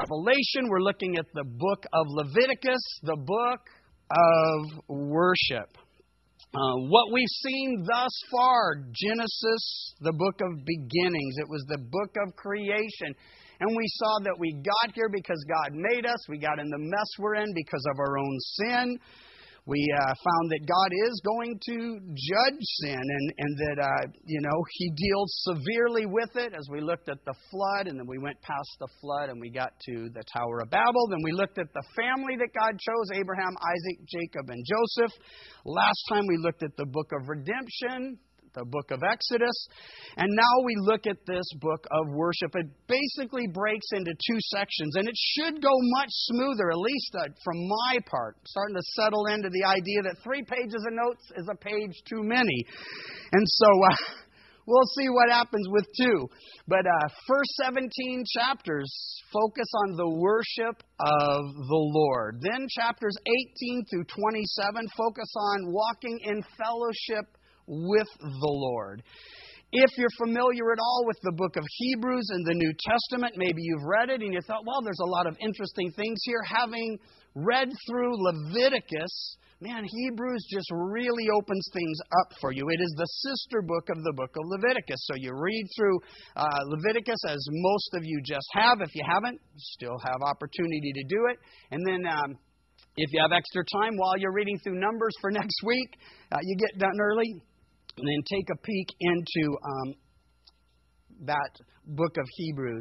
Revelation. We're looking at the book of Leviticus, the book of worship. What we've seen thus far, Genesis, the book of beginnings. It was the book of creation. And we saw that we got here because God made us. We got in the mess we're in because of our own sin. We found that God is going to judge sin and that, He deals severely with it as we looked at the flood, and then we went past the flood and we got to the Tower of Babel. Then we looked at the family that God chose, Abraham, Isaac, Jacob, and Joseph. Last time we looked at the book of redemption, the book of Exodus. And now we look at this book of worship. It basically breaks into two sections, and it should go much smoother, at least from my part. I'm starting to settle into the idea that 3 pages of notes is a page too many. And so we'll see what happens with 2. But first 17 chapters focus on the worship of the Lord. Then chapters 18 through 27 focus on walking in fellowship with the Lord. If you're familiar at all with the book of Hebrews in the New Testament, maybe you've read it and you thought, well, there's a lot of interesting things here. Having read through Leviticus, man, Hebrews just really opens things up for you. It is the sister book of the book of Leviticus. So you read through Leviticus, as most of you just have. If you haven't, you still have opportunity to do it. And then if you have extra time while you're reading through Numbers for next week, you get done early. And then take a peek into that book of Hebrews.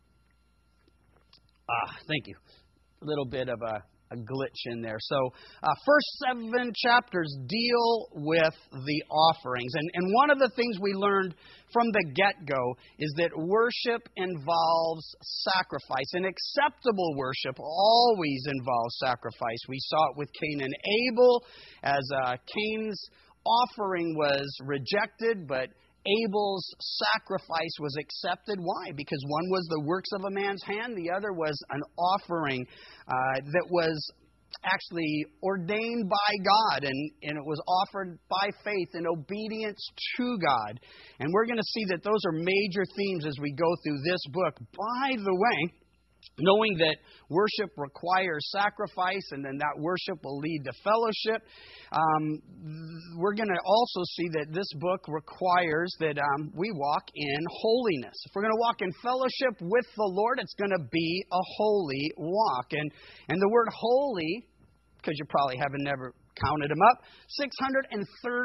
Thank you. A little bit of a glitch in there. So, first 7 chapters deal with the offerings. And one of the things we learned from the get-go is that worship involves sacrifice. And acceptable worship always involves sacrifice. We saw it with Cain and Abel, as Cain's offering was rejected, but Abel's sacrifice was accepted. Why? Because one was the works of a man's hand, the other was an offering that was actually ordained by God, and it was offered by faith and obedience to God. And we're going to see that those are major themes as we go through this book. By the way, knowing that worship requires sacrifice, and then that worship will lead to fellowship, we're going to also see that this book requires that we walk in holiness. If we're going to walk in fellowship with the Lord, it's going to be a holy walk. And the word holy, because you probably haven't never counted them up, 637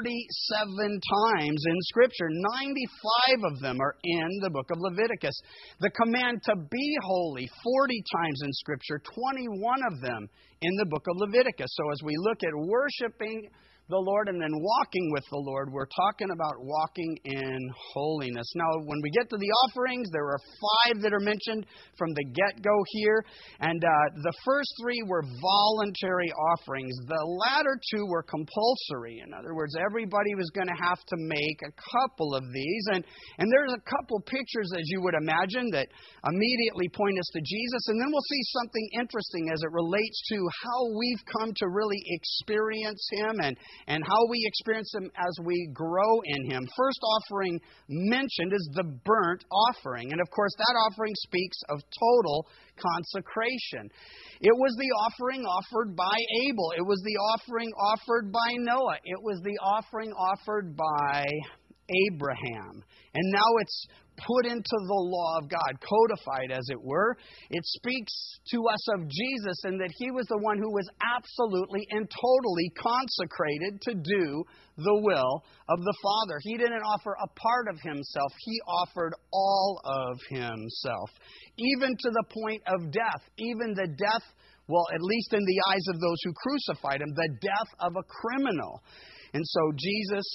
times in Scripture. 95 of them are in the book of Leviticus. The command to be holy, 40 times in Scripture, 21 of them in the book of Leviticus. So as we look at worshiping the Lord and then walking with the Lord, we're talking about walking in holiness. Now, when we get to the offerings, there are 5 that are mentioned from the get-go here. And the first 3 were voluntary offerings. The latter 2 were compulsory. In other words, everybody was going to have to make a couple of these. And there's a couple pictures, as you would imagine, that immediately point us to Jesus. And then we'll see something interesting as it relates to how we've come to really experience Him and how we experience Him as we grow in Him. First offering mentioned is the burnt offering. And of course, that offering speaks of total consecration. It was the offering offered by Abel. It was the offering offered by Noah. It was the offering offered by Abraham. And now it's put into the law of God, codified as it were. It speaks to us of Jesus and that He was the one who was absolutely and totally consecrated to do the will of the Father. He didn't offer a part of Himself. He offered all of Himself, even to the point of death, even the death, well, at least in the eyes of those who crucified Him, the death of a criminal. And so Jesus,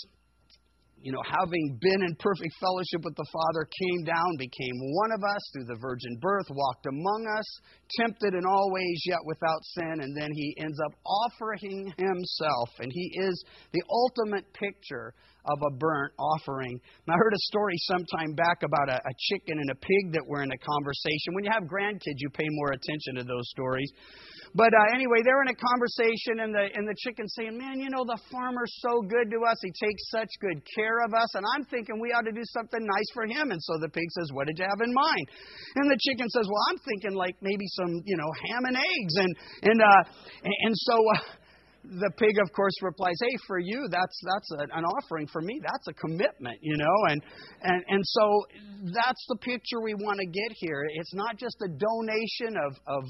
having been in perfect fellowship with the Father, came down, became one of us through the virgin birth, walked among us, tempted in all ways, yet without sin, and then He ends up offering Himself. And He is the ultimate picture of a burnt offering. And I heard a story sometime back about a chicken and a pig that were in a conversation. When you have grandkids, you pay more attention to those stories. But anyway, they're in a conversation, and the chicken's saying, man, you know, the farmer's so good to us. He takes such good care of us, and I'm thinking we ought to do something nice for him. And so the pig says, what did you have in mind? And the chicken says, well, I'm thinking like maybe some, ham and eggs. And so the pig, of course, replies, hey, for you, that's an offering. For me, that's a commitment, And so that's the picture we want to get here. It's not just a donation of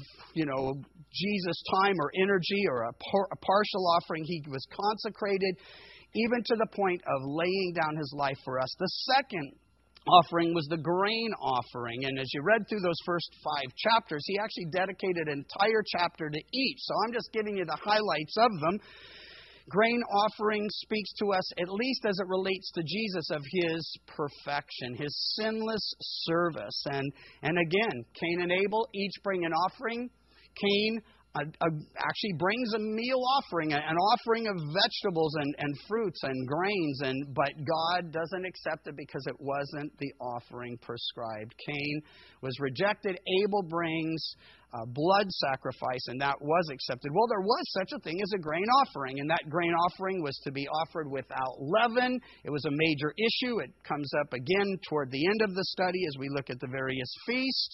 Jesus' time or energy or a partial offering. He was consecrated even to the point of laying down his life for us. The second offering was the grain offering. And as you read through those first 5 chapters, he actually dedicated an entire chapter to each. So I'm just giving you the highlights of them. Grain offering speaks to us, at least as it relates to Jesus, of his perfection, his sinless service. And again, Cain and Abel each bring an offering. Cain actually brings a meal offering, an offering of vegetables and fruits and grains, but God doesn't accept it because it wasn't the offering prescribed. Cain was rejected. Abel brings blood sacrifice, and that was accepted. Well, there was such a thing as a grain offering, and that grain offering was to be offered without leaven. It was a major issue. It comes up again toward the end of the study as we look at the various feasts.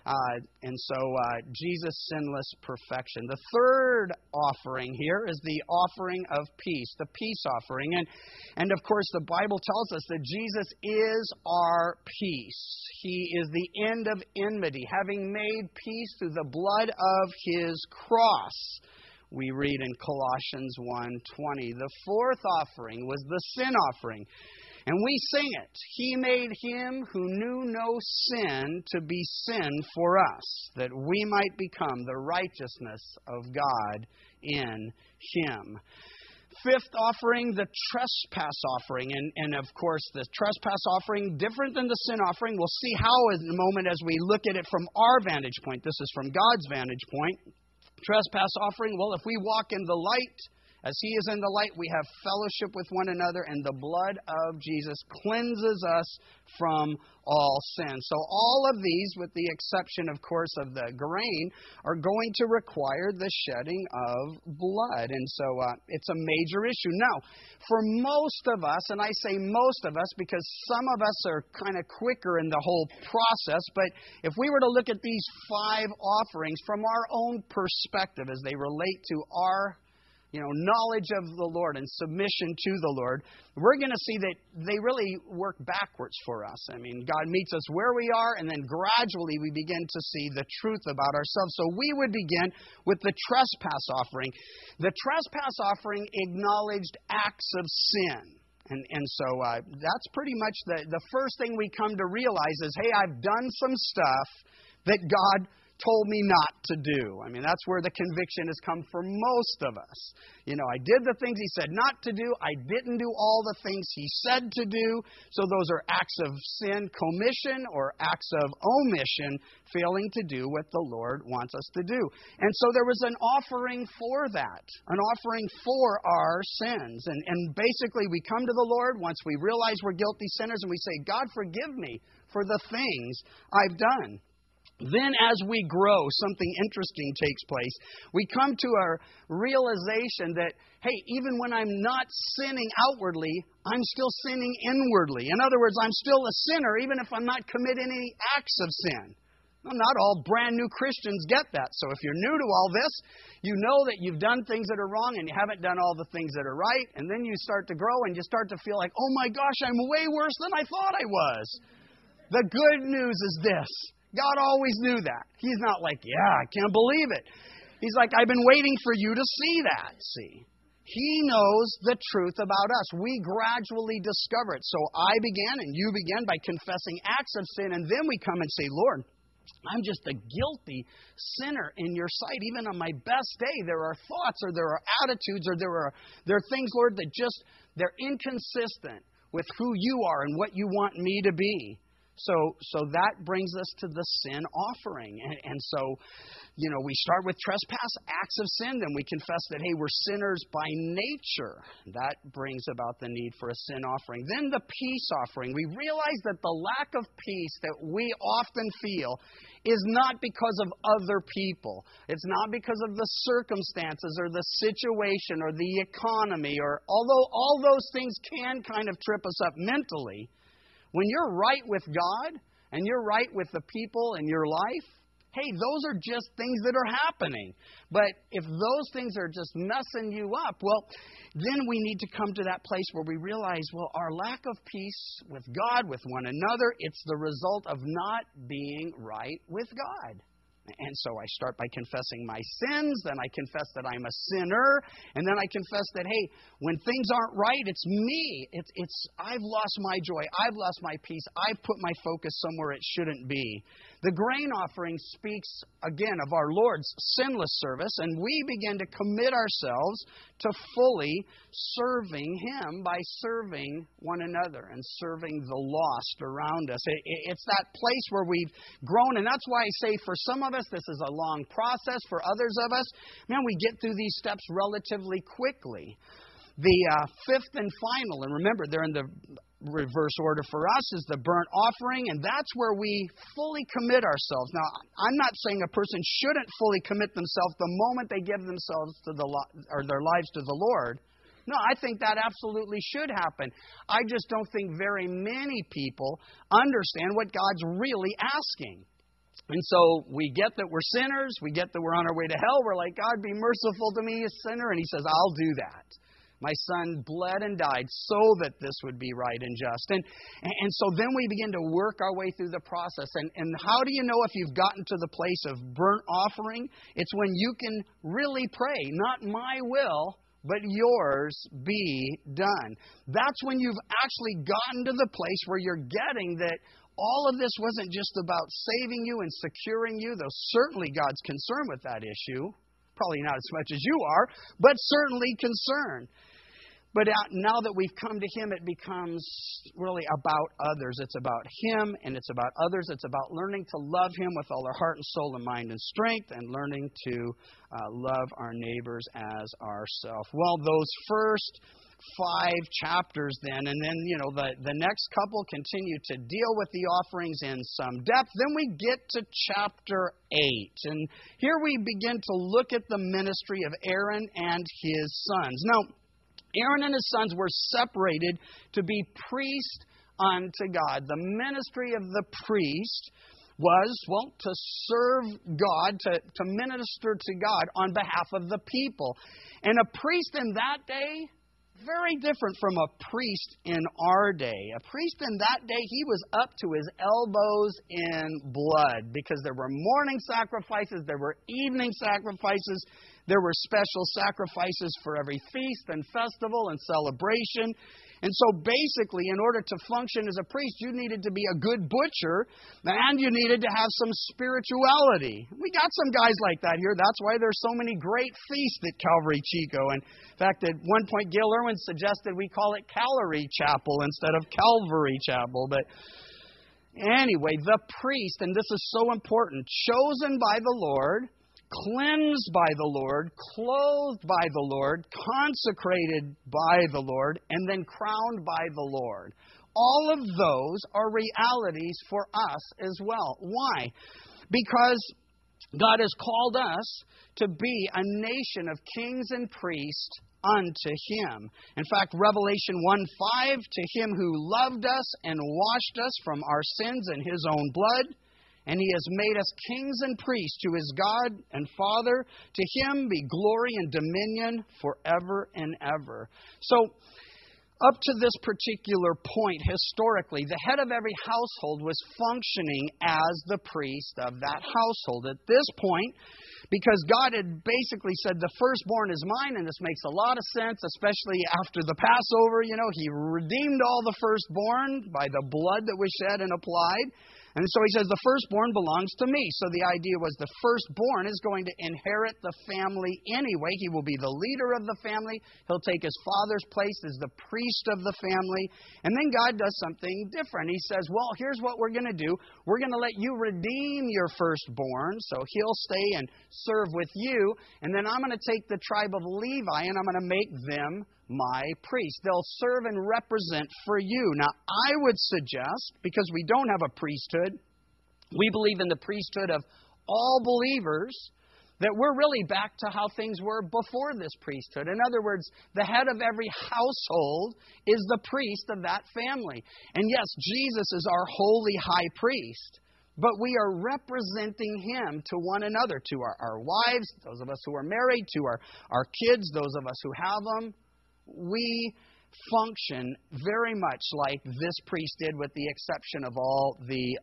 And so Jesus' sinless perfection. The third offering here is the offering of peace, the peace offering. And of course, the Bible tells us that Jesus is our peace. He is the end of enmity, having made peace through the blood of his cross. We read in Colossians 1:20. The fourth offering was the sin offering. And we sing it. He made him who knew no sin to be sin for us, that we might become the righteousness of God in him. Fifth offering, the trespass offering. And of course, the trespass offering, different than the sin offering. We'll see how in a moment as we look at it from our vantage point. This is from God's vantage point. Trespass offering, well, if we walk in the light, as he is in the light, we have fellowship with one another, and the blood of Jesus cleanses us from all sin. So all of these, with the exception, of course, of the grain, are going to require the shedding of blood. And so it's a major issue. Now, for most of us, and I say most of us because some of us are kind of quicker in the whole process, but if we were to look at these 5 offerings from our own perspective as they relate to our knowledge of the Lord and submission to the Lord, we're going to see that they really work backwards for us. I mean, God meets us where we are, and then gradually we begin to see the truth about ourselves. So we would begin with the trespass offering. The trespass offering acknowledged acts of sin. And so that's pretty much the first thing we come to realize is, hey, I've done some stuff that God told me not to do. I mean, that's where the conviction has come for most of us. I did the things he said not to do. I didn't do all the things he said to do. So those are acts of sin, commission, or acts of omission, failing to do what the Lord wants us to do. And so there was an offering for that, an offering for our sins. And basically we come to the Lord once we realize we're guilty sinners and we say, God, forgive me for the things I've done. Then as we grow, something interesting takes place. We come to a realization that, hey, even when I'm not sinning outwardly, I'm still sinning inwardly. In other words, I'm still a sinner even if I'm not committing any acts of sin. Well, not all brand new Christians get that. So if you're new to all this, you know that you've done things that are wrong and you haven't done all the things that are right. And then you start to grow and you start to feel like, oh my gosh, I'm way worse than I thought I was. The good news is this. God always knew that. He's not like, yeah, I can't believe it. He's like, I've been waiting for you to see that. See, he knows the truth about us. We gradually discover it. So I began and you began by confessing acts of sin, and then we come and say, Lord, I'm just a guilty sinner in your sight. Even on my best day, there are thoughts or there are attitudes or there are things, Lord, that they're inconsistent with who you are and what you want me to be. So that brings us to the sin offering. And so, we start with trespass, acts of sin. Then we confess that, hey, we're sinners by nature. That brings about the need for a sin offering. Then the peace offering. We realize that the lack of peace that we often feel is not because of other people. It's not because of the circumstances or the situation or the economy, or although all those things can kind of trip us up mentally. When you're right with God and you're right with the people in your life, hey, those are just things that are happening. But if those things are just messing you up, well, then we need to come to that place where we realize, well, our lack of peace with God, with one another, it's the result of not being right with God. And so I start by confessing my sins, then I confess that I'm a sinner, and then I confess that, hey, when things aren't right, it's me. It's I've lost my joy, I've lost my peace, I've put my focus somewhere it shouldn't be. The grain offering speaks, again, of our Lord's sinless service, and we begin to commit ourselves to fully serving Him by serving one another and serving the lost around us. It's that place where we've grown, and that's why I say for some of us this is a long process. For others of us, man, we get through these steps relatively quickly. The fifth and final, and remember, they're in the reverse order for us, is the burnt offering, and that's where we fully commit ourselves. Now, I'm not saying a person shouldn't fully commit themselves the moment they give themselves to their lives to the Lord. No, I think that absolutely should happen. I just don't think very many people understand what God's really asking. And so we get that we're sinners, we get that we're on our way to hell, we're like, God, be merciful to me, a sinner, and He says, I'll do that. My Son bled and died so that this would be right and just. And so then we begin to work our way through the process. And how do you know if you've gotten to the place of burnt offering? It's when you can really pray, not my will, but yours be done. That's when you've actually gotten to the place where you're getting that all of this wasn't just about saving you and securing you, though certainly God's concerned with that issue. Probably not as much as you are, but certainly concerned. But now that we've come to Him, it becomes really about others. It's about Him and it's about others. It's about learning to love Him with all our heart and soul and mind and strength, and learning to love our neighbors as ourselves. Well, those first 5 chapters then, and then, the next couple continue to deal with the offerings in some depth. Then we get to chapter 8, and here we begin to look at the ministry of Aaron and his sons. Now, Aaron and his sons were separated to be priests unto God. The ministry of the priest was, to serve God, to minister to God on behalf of the people. And a priest in that day, very different from a priest in our day. A priest in that day, he was up to his elbows in blood because there were morning sacrifices, there were evening sacrifices, there were special sacrifices for every feast and festival and celebration. And so basically, in order to function as a priest, you needed to be a good butcher and you needed to have some spirituality. We got some guys like that here. That's why there's so many great feasts at Calvary Chico. And in fact, at one point, Gail Irwin suggested we call it Calorie Chapel instead of Calvary Chapel. But anyway, the priest, and this is so important, chosen by the Lord, cleansed by the Lord, clothed by the Lord, consecrated by the Lord, and then crowned by the Lord. All of those are realities for us as well. Why? Because God has called us to be a nation of kings and priests unto Him. In fact, Revelation 1:5, to Him who loved us and washed us from our sins in His own blood, and He has made us kings and priests to His God and Father. To Him be glory and dominion forever and ever. So, up to this particular point, historically, the head of every household was functioning as the priest of that household. At this point, because God had basically said, the firstborn is mine, and this makes a lot of sense, especially after the Passover. He redeemed all the firstborn by the blood that was shed and applied. And so he says, the firstborn belongs to me. So the idea was the firstborn is going to inherit the family anyway. He will be the leader of the family. He'll take his father's place as the priest of the family. And then God does something different. He says, well, here's what we're going to do. We're going to let you redeem your firstborn. So he'll stay and serve with you. And then I'm going to take the tribe of Levi and I'm going to make them my priest. They'll serve and represent for you. Now, I would suggest, because we don't have a priesthood, we believe in the priesthood of all believers, that we're really back to how things were before this priesthood. In other words, the head of every household is the priest of that family. And yes, Jesus is our holy high priest, but we are representing Him to one another, to our wives, those of us who are married, to our kids, those of us who have them. We function very much like this priest did, with the exception of all the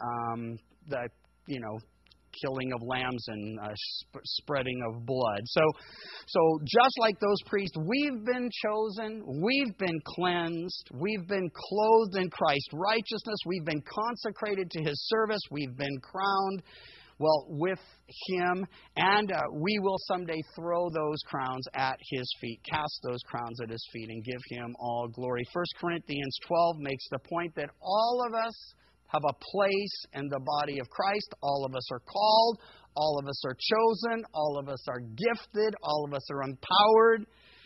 killing of lambs and spreading of blood. So just like those priests, we've been chosen, we've been cleansed, we've been clothed in Christ's righteousness, we've been consecrated to His service, we've been crowned with Him, and we will someday throw those crowns at His feet, cast those crowns at His feet, and give Him all glory. 1 Corinthians 12 makes the point that all of us have a place in the body of Christ. All of us are called, all of us are chosen, all of us are gifted, all of us are empowered,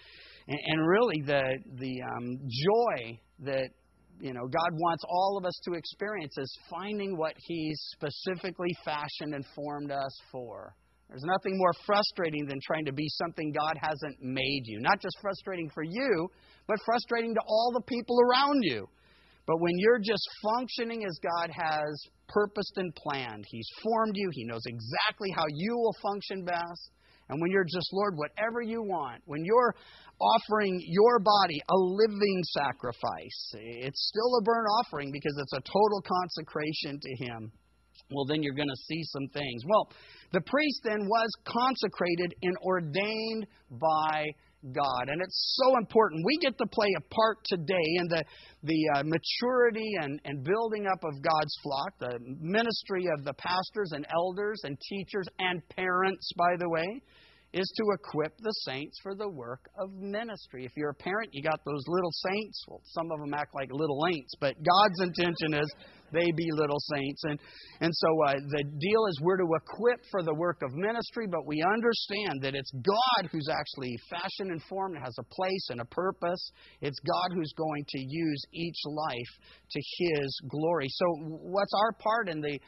and really the joy that God wants all of us to experience is finding what He's specifically fashioned and formed us for. There's nothing more frustrating than trying to be something God hasn't made you. Not just frustrating for you, but frustrating to all the people around you. But when you're just functioning as God has purposed and planned, He's formed you, He knows exactly how you will function best. And when you're just, Lord, whatever you want, when you're offering your body a living sacrifice, it's still a burnt offering because it's a total consecration to Him, well, then you're going to see some things. Well, the priest then was consecrated and ordained by God. And it's so important. We get to play a part today in the maturity and building up of God's flock, the ministry of the pastors and elders and teachers and parents, by the way, is to equip the saints for the work of ministry. If you're a parent, you got those little saints. Well, some of them act like little ain'ts, but God's intention is they be little saints. And so the deal is we're to equip for the work of ministry, but we understand that it's God who's actually fashioned and formed, has a place and a purpose. It's God who's going to use each life to His glory. So what's our part in the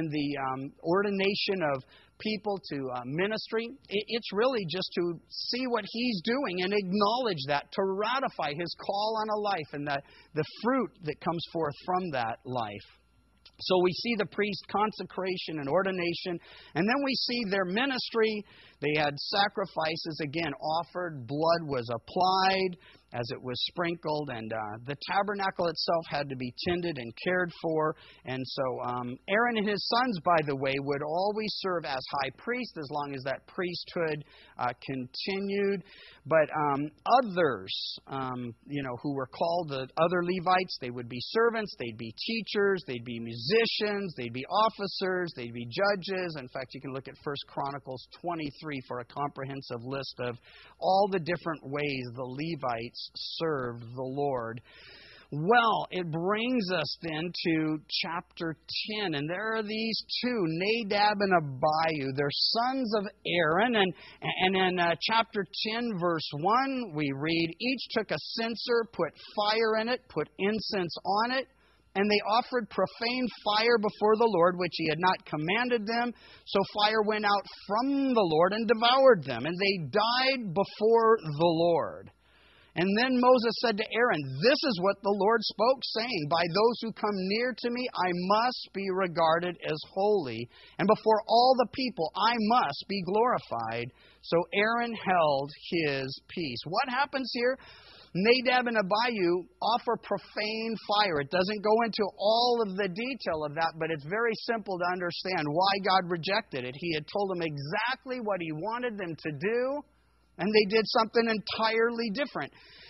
ordination of people to ministry? It's really just to see what He's doing and acknowledge that, to ratify His call on a life and the fruit that comes forth from that life. So we see the priest consecration and ordination, and then we see their ministry. They had sacrifices, again, offered. Blood was applied as it was sprinkled, and the tabernacle itself had to be tended and cared for. And so Aaron and his sons, by the way, would always serve as high priest as long as that priesthood continued. But others, who were called the other Levites, they would be servants, they'd be teachers, they'd be musicians, they'd be officers, they'd be judges. In fact, you can look at 1 Chronicles 23 for a comprehensive list of all the different ways the Levites served the Lord. Well, it brings us then to chapter 10, and there are these two, Nadab and Abihu. They're sons of Aaron, and in chapter 10, verse 1, we read, each took a censer, put fire in it, put incense on it, and they offered profane fire before the Lord, which He had not commanded them. So fire went out from the Lord and devoured them, and they died before the Lord. And then Moses said to Aaron, this is what the Lord spoke, saying, by those who come near to me, I must be regarded as holy, and before all the people, I must be glorified. So Aaron held his peace. What happens here? Nadab and Abihu offer profane fire. It doesn't go into all of the detail of that, but it's very simple to understand why God rejected it. He had told them exactly what He wanted them to do, and they did something entirely different.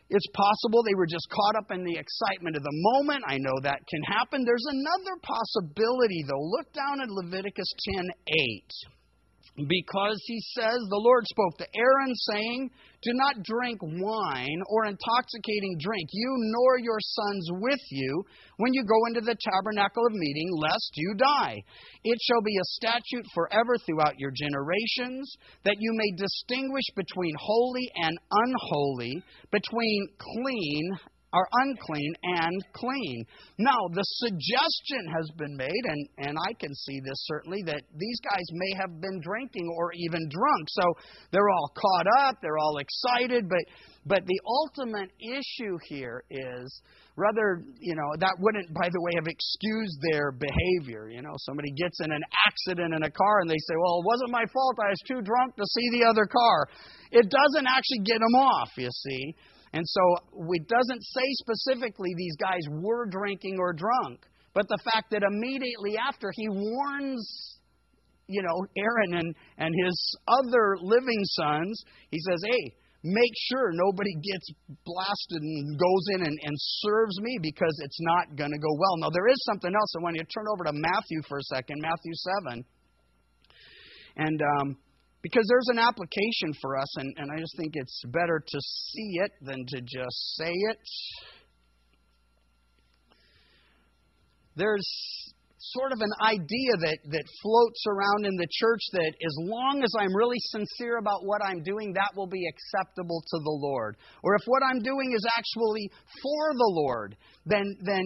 It's possible they were just caught up in the excitement of the moment. I know that can happen. There's another possibility, though. Look down at Leviticus 10:8. Because he says, the Lord spoke to Aaron, saying, "Do not drink wine or intoxicating drink, you nor your sons with you, when you go into the tabernacle of meeting, lest you die. It shall be a statute forever throughout your generations, that you may distinguish between holy and unholy, between clean are unclean and clean." Now, the suggestion has been made, and I can see this certainly, that these guys may have been drinking or even drunk. So they're all caught up, they're all excited, but the ultimate issue here is, rather, that wouldn't, by the way, have excused their behavior. Somebody gets in an accident in a car and they say, "Well, it wasn't my fault, I was too drunk to see the other car." It doesn't actually get them off, you see. And so it doesn't say specifically these guys were drinking or drunk. But the fact that immediately after he warns, Aaron and his other living sons, he says, "Hey, make sure nobody gets blasted and goes in and serves me, because it's not going to go well." Now, there is something else. I want you to turn over to Matthew for a second, Matthew 7. And because there's an application for us, and I just think it's better to see it than to just say it. There's sort of an idea that floats around in the church that as long as I'm really sincere about what I'm doing, that will be acceptable to the Lord. Or if what I'm doing is actually for the Lord, then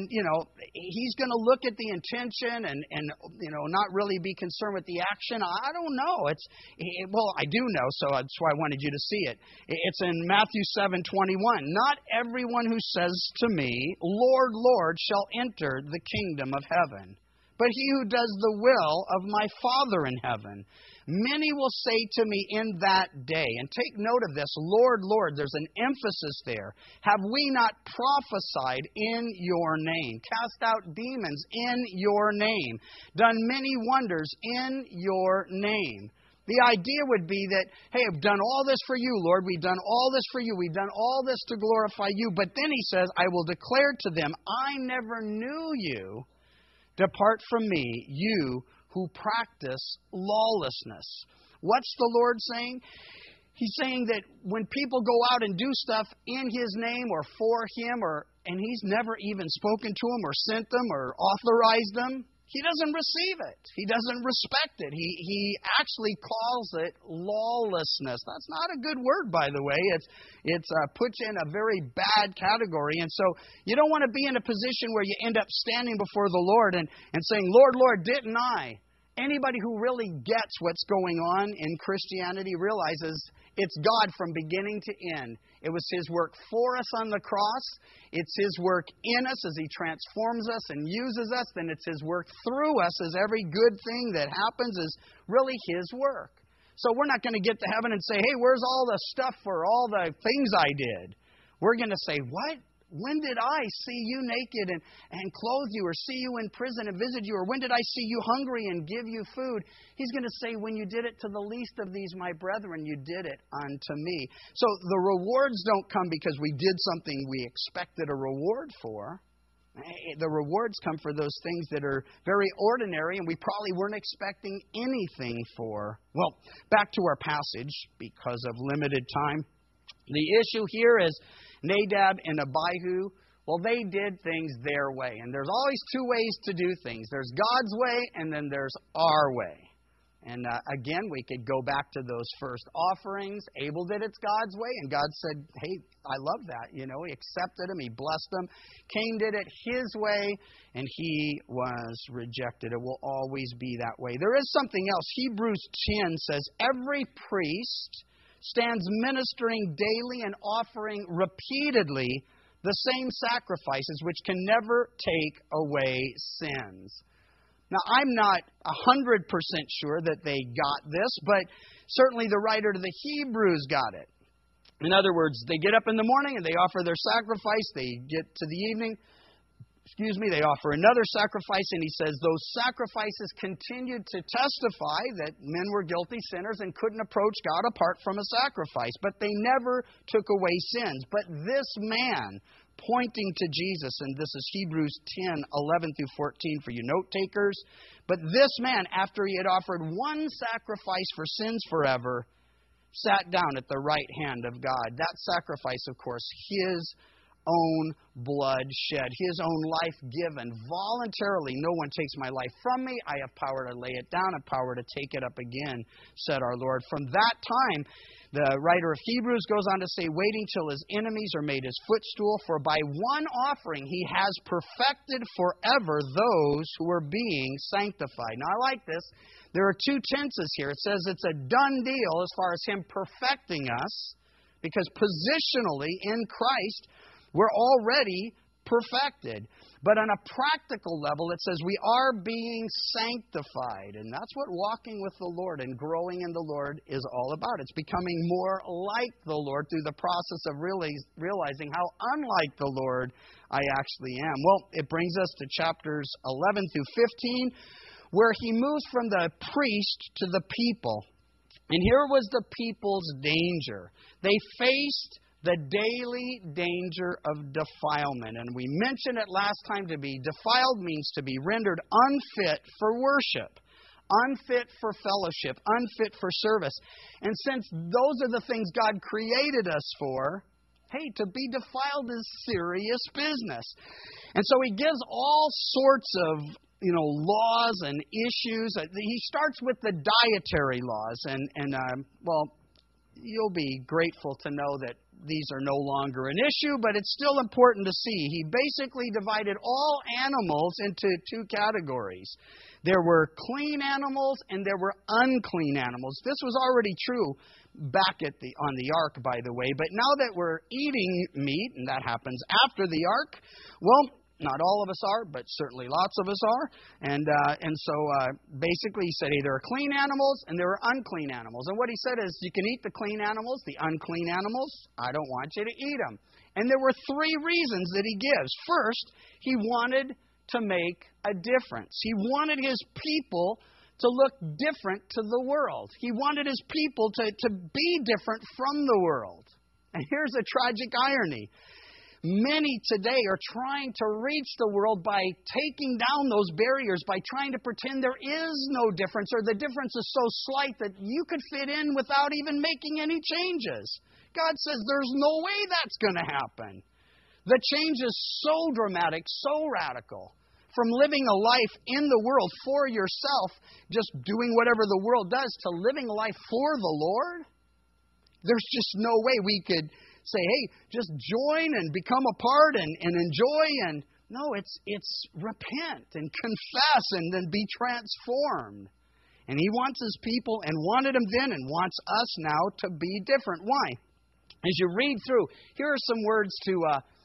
He's going to look at the intention and not really be concerned with the action. I don't know. Well, I do know, so that's why I wanted you to see it. It's in Matthew 7:21. "Not everyone who says to me, 'Lord, Lord,' shall enter the kingdom of heaven, but he who does the will of my Father in heaven. Many will say to me in that day," and take note of this, "Lord, Lord," there's an emphasis there, "have we not prophesied in your name, cast out demons in your name, done many wonders in your name?" The idea would be that, hey, I've done all this for you, Lord. We've done all this for you. We've done all this to glorify you. But then he says, "I will declare to them, I never knew you. Depart from me, you who practice lawlessness." What's the Lord saying? He's saying that when people go out and do stuff in His name or for Him, and He's never even spoken to them or sent them or authorized them, He doesn't receive it. He doesn't respect it. He actually calls it lawlessness. That's not a good word, by the way. It's puts you in a very bad category. And so you don't want to be in a position where you end up standing before the Lord and saying, "Lord, Lord, didn't I?" Anybody who really gets what's going on in Christianity realizes it's God from beginning to end. It was His work for us on the cross. It's His work in us as He transforms us and uses us. Then it's His work through us, as every good thing that happens is really His work. So we're not going to get to heaven and say, "Hey, where's all the stuff for all the things I did?" We're going to say, "What? When did I see you naked and clothe you, or see you in prison and visit you? Or when did I see you hungry and give you food?" He's going to say, "When you did it to the least of these, my brethren, you did it unto me." So the rewards don't come because we did something we expected a reward for. The rewards come for those things that are very ordinary and we probably weren't expecting anything for. Well, back to our passage because of limited time. The issue here is Nadab and Abihu. Well, they did things their way. And there's always two ways to do things. There's God's way and then there's our way. And again, we could go back to those first offerings. Abel did it God's way, and God said, "Hey, I love that." He accepted him. He blessed him. Cain did it his way, and he was rejected. It will always be that way. There is something else. Hebrews 10 says, "Every priest stands ministering daily and offering repeatedly the same sacrifices, which can never take away sins." Now, I'm not 100% sure that they got this, but certainly the writer to the Hebrews got it. In other words, they get up in the morning and they offer their sacrifice. They get to the evening they offer another sacrifice, and he says those sacrifices continued to testify that men were guilty sinners and couldn't approach God apart from a sacrifice, but they never took away sins. But this man, pointing to Jesus, and this is Hebrews 10:11 through 14 for you note takers, but this man, after he had offered one sacrifice for sins forever, sat down at the right hand of God. That sacrifice, of course, his own blood shed, his own life given voluntarily. No one takes my life from me. I have power to lay it down and power to take it up again, said our Lord. From that time, the writer of Hebrews goes on to say, waiting till his enemies are made his footstool, for by one offering he has perfected forever those who are being sanctified. Now, I like this. There are two tenses here. It says it's a done deal as far as him perfecting us, because positionally in Christ, we're already perfected. But on a practical level, it says we are being sanctified. And that's what walking with the Lord and growing in the Lord is all about. It's becoming more like the Lord through the process of realizing how unlike the Lord I actually am. Well, it brings us to chapters 11 through 15, where he moves from the priest to the people. And here was the people's danger. They faced the daily danger of defilement. And we mentioned it last time, to be defiled means to be rendered unfit for worship, unfit for fellowship, unfit for service. And since those are the things God created us for, hey, to be defiled is serious business. And so he gives all sorts of laws and issues. He starts with the dietary laws. And you'll be grateful to know that these are no longer an issue, but it's still important to see. He basically divided all animals into two categories. There were clean animals and there were unclean animals. This was already true back on the ark, by the way. But now that we're eating meat, and that happens after the ark, well, not all of us are, but certainly lots of us are. And so basically he said, hey, there are clean animals and there are unclean animals. And what he said is, you can eat the clean animals, the unclean animals, I don't want you to eat them. And there were three reasons that he gives. First, he wanted to make a difference. He wanted his people to look different to the world. He wanted his people to be different from the world. And here's a tragic irony. Many today are trying to reach the world by taking down those barriers, by trying to pretend there is no difference, or the difference is so slight that you could fit in without even making any changes. God says there's no way that's going to happen. The change is so dramatic, so radical. From living a life in the world for yourself, just doing whatever the world does, to living a life for the Lord, there's just no way we could say, hey, just join and become a part and enjoy. And no, it's repent and confess and then be transformed. And he wants his people, and wanted them then, and wants us now to be different. Why? As you read through, here are some words to,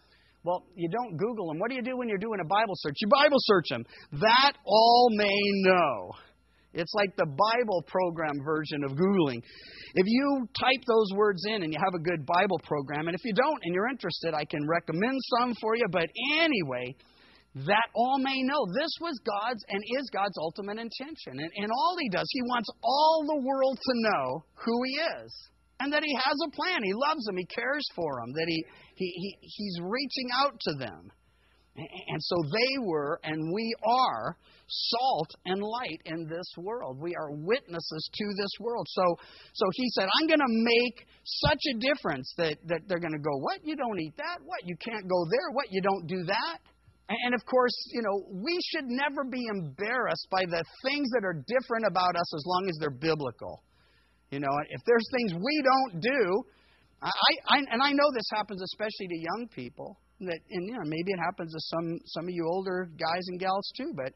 you don't Google them. What do you do when you're doing a Bible search? You Bible search them. That all may know. It's like the Bible program version of Googling. If you type those words in and you have a good Bible program, and if you don't and you're interested, I can recommend some for you. But anyway, that all may know. This was God's and is God's ultimate intention. And all he does, he wants all the world to know who he is. And that he has a plan. He loves them. He cares for them. That he's reaching out to them. And so they were, and we are, salt and light in this world. We are witnesses to this world. So he said, I'm going to make such a difference that they're going to go, what? You don't eat that? What? You can't go there? What? You don't do that? And of course, we should never be embarrassed by the things that are different about us as long as they're biblical. If there's things we don't do, I know this happens especially to young people. Maybe it happens to some of you older guys and gals too, but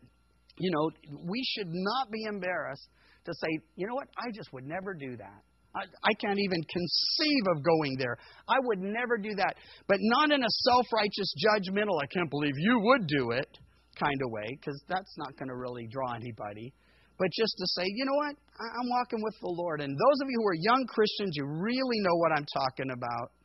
we should not be embarrassed to say, you know what, I just would never do that. I can't even conceive of going there. I would never do that. But not in a self-righteous, judgmental, I can't believe you would do it kind of way, because that's not going to really draw anybody. But just to say, you know what, I'm walking with the Lord. And those of you who are young Christians, you really know what I'm talking about.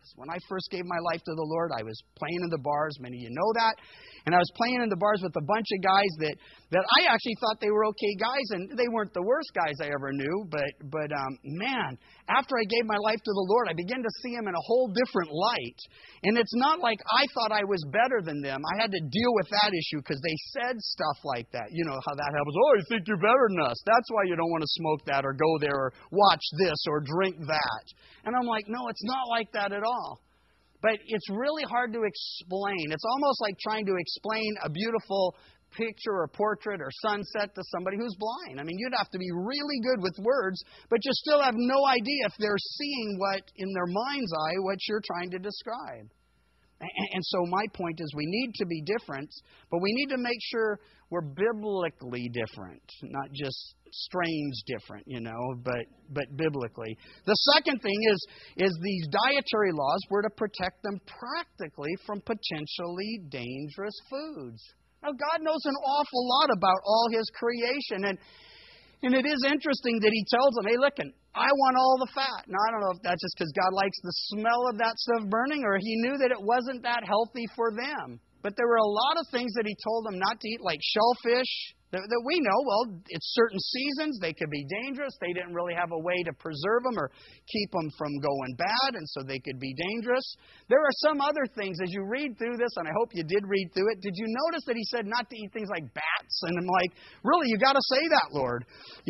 is. When I first gave my life to the Lord, I was playing in the bars. Many of you know that. And I was playing in the bars with a bunch of guys that I actually thought they were okay guys, and they weren't the worst guys I ever knew. But man, after I gave my life to the Lord, I began to see them in a whole different light. And it's not like I thought I was better than them. I had to deal with that issue because they said stuff like that. You know how that happens. Oh, you think you're better than us. That's why you don't want to smoke that or go there or watch this or drink that. And I'm like, no, it's not like that at all. But it's really hard to explain. It's almost like trying to explain a beautiful picture or portrait or sunset to somebody who's blind. I mean, you'd have to be really good with words, but you still have no idea if they're seeing what, in their mind's eye, what you're trying to describe. And so my point is we need to be different, but we need to make sure we're biblically different, not just strange different, but biblically. The second thing is these dietary laws were to protect them practically from potentially dangerous foods. Now, God knows an awful lot about all His creation, and it is interesting that He tells them, hey, look, I want all the fat. Now, I don't know if that's just because God likes the smell of that stuff burning, or He knew that it wasn't that healthy for them. But there were a lot of things that He told them not to eat, like shellfish, that we know, well, it's certain seasons. They could be dangerous. They didn't really have a way to preserve them or keep them from going bad, and so they could be dangerous. There are some other things, as you read through this, and I hope you did read through it, did you notice that He said not to eat things like bats? And I'm like, really, you got to say that, Lord.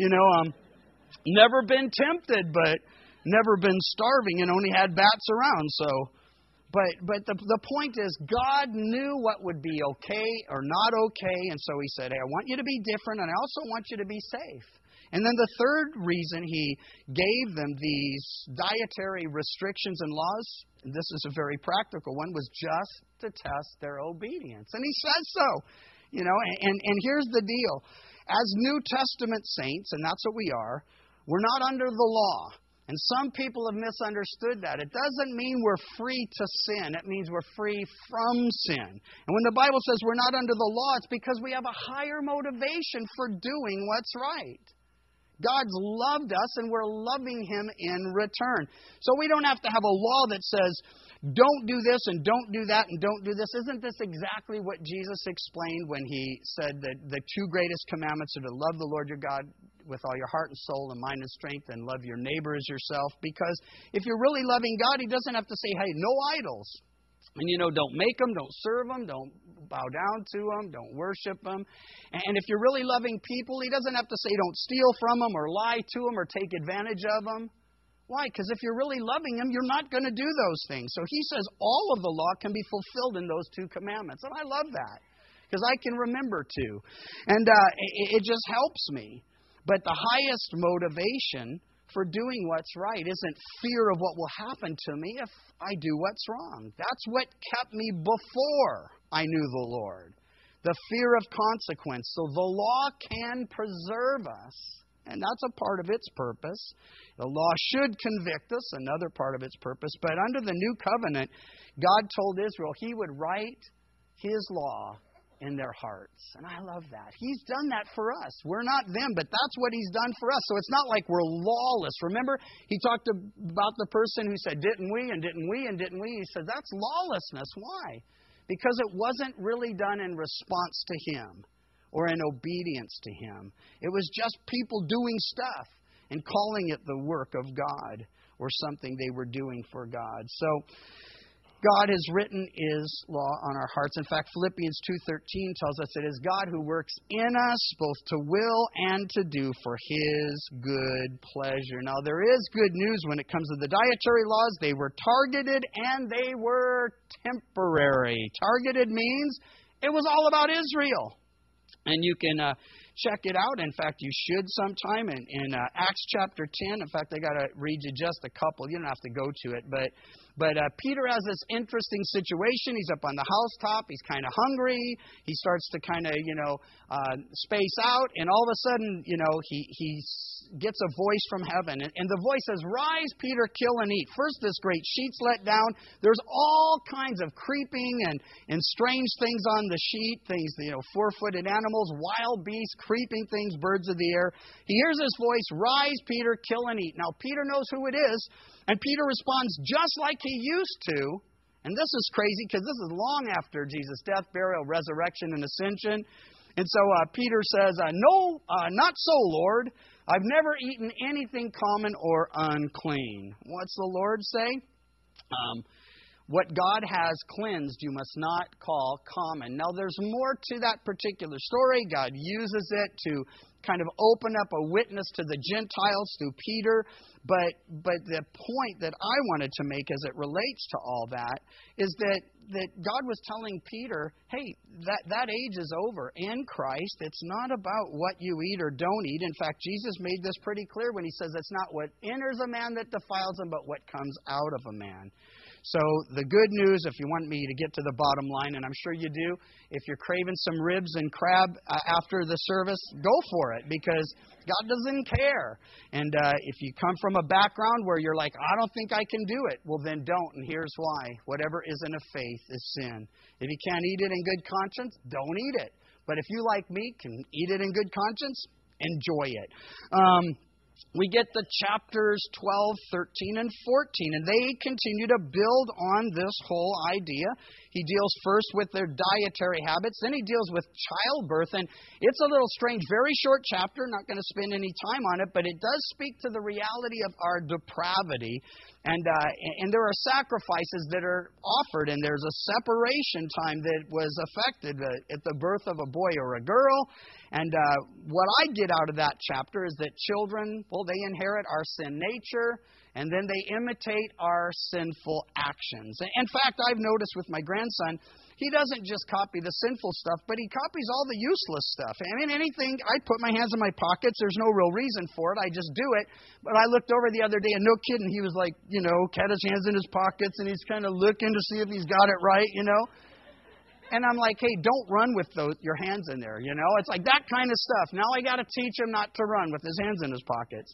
Never been tempted, but never been starving and only had bats around, so... But the point is, God knew what would be okay or not okay, and so He said, hey, I want you to be different, and I also want you to be safe. And then the third reason He gave them these dietary restrictions and laws, and this is a very practical one, was just to test their obedience. And He says so. And here's the deal. As New Testament saints, and that's what we are, we're not under the law. And some people have misunderstood that. It doesn't mean we're free to sin. It means we're free from sin. And when the Bible says we're not under the law, it's because we have a higher motivation for doing what's right. God's loved us, and we're loving Him in return. So we don't have to have a law that says, don't do this and don't do that and don't do this. Isn't this exactly what Jesus explained when He said that the two greatest commandments are to love the Lord your God with all your heart and soul and mind and strength, and love your neighbor as yourself? Because if you're really loving God, He doesn't have to say, hey, no idols. And don't make them, don't serve them, don't bow down to them, don't worship them. And if you're really loving people, He doesn't have to say don't steal from them or lie to them or take advantage of them. Why? Because if you're really loving Him, you're not going to do those things. So He says all of the law can be fulfilled in those two commandments. And I love that because I can remember two. And it just helps me. But the highest motivation for doing what's right isn't fear of what will happen to me if I do what's wrong. That's what kept me before I knew the Lord. The fear of consequence. So the law can preserve us, and that's a part of its purpose. The law should convict us, another part of its purpose. But under the new covenant, God told Israel He would write His law in their hearts. And I love that. He's done that for us. We're not them, but that's what He's done for us. So it's not like we're lawless. Remember, He talked about the person who said, didn't we, and didn't we, and didn't we? He said, that's lawlessness. Why? Because it wasn't really done in response to Him or in obedience to Him. It was just people doing stuff and calling it the work of God or something they were doing for God. So God has written His law on our hearts. In fact, Philippians 2:13 tells us it is God who works in us both to will and to do for His good pleasure. Now, there is good news when it comes to the dietary laws. They were targeted and they were temporary. Targeted means it was all about Israel. And you can check it out. In fact, you should sometime in Acts chapter 10. In fact, I got to read you just a couple. You don't have to go to it. But Peter has this interesting situation. He's up on the housetop. He's kind of hungry. He starts to kind of, space out. And all of a sudden, he gets a voice from heaven. And the voice says, "Rise, Peter, kill and eat." First, this great sheet's let down. There's all kinds of creeping and strange things on the sheet. Things, four-footed animals, wild beasts, creeping things, birds of the air. He hears this voice, "Rise, Peter, kill and eat." Now, Peter knows who it is. And Peter responds just like he used to. And this is crazy because this is long after Jesus' death, burial, resurrection, and ascension. And so Peter says, "No, not so, Lord. I've never eaten anything common or unclean." What's the Lord say? What God has cleansed, you must not call common. Now, there's more to that particular story. God uses it to kind of open up a witness to the Gentiles through Peter. But the point that I wanted to make as it relates to all that is that God was telling Peter, hey, that age is over in Christ. It's not about what you eat or don't eat. In fact, Jesus made this pretty clear when he says it's not what enters a man that defiles him, but what comes out of a man. So the good news, if you want me to get to the bottom line, and I'm sure you do, if you're craving some ribs and crab after the service, go for it, because God doesn't care. And if you come from a background where you're like, I don't think I can do it, well then don't, and here's why. Whatever isn't of faith is sin. If you can't eat it in good conscience, don't eat it. But if you, like me, can eat it in good conscience, enjoy it. We get the chapters 12, 13, and 14, and they continue to build on this whole idea. He deals first with their dietary habits, then he deals with childbirth, and it's a little strange, very short chapter, not going to spend any time on it, but it does speak to the reality of our depravity, and there are sacrifices that are offered, and there's a separation time that was affected at the birth of a boy or a girl, and what I get out of that chapter is that children, well, they inherit our sin nature, and then they imitate our sinful actions. In fact, I've noticed with my grandson, he doesn't just copy the sinful stuff, but he copies all the useless stuff. I mean, anything, I put my hands in my pockets, there's no real reason for it, I just do it. But I looked over the other day, and no kidding, he was like, had his hands in his pockets, and he's kind of looking to see if he's got it right, And I'm like, hey, don't run with your hands in there, It's like that kind of stuff. Now I got to teach him not to run with his hands in his pockets.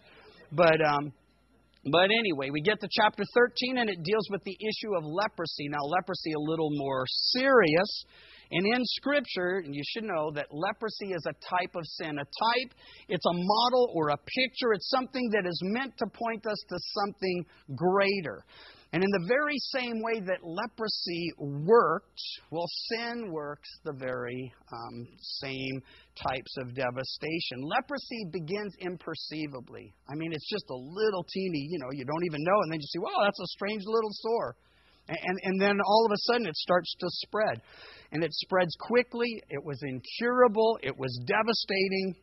But anyway, we get to chapter 13, and it deals with the issue of leprosy. Now, leprosy a little more serious. And in Scripture, and you should know that leprosy is a type of sin. A type, it's a model or a picture. It's something that is meant to point us to something greater. And in the very same way that leprosy worked, well, sin works the very same types of devastation. Leprosy begins imperceivably. I mean, it's just a little teeny, you don't even know, and then you see, wow, that's a strange little sore. And then all of a sudden it starts to spread. And it spreads quickly. It was incurable. It was devastating.